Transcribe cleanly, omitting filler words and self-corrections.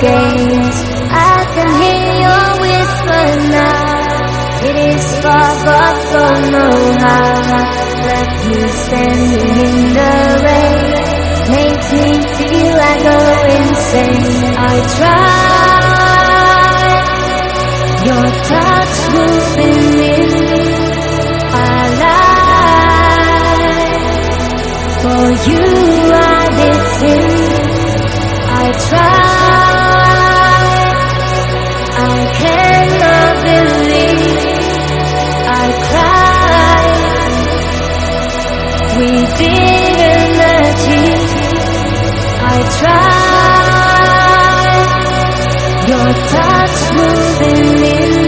gaze. I can hear your whisper now. It is far, but don't know how. Left me standing in the rain. Makes me feel I go insane. I try. Your touch moving in. I lie. For you I did sin. I try. I cannot believe. I cry. We didn't achieve. I try. Your touch moving in.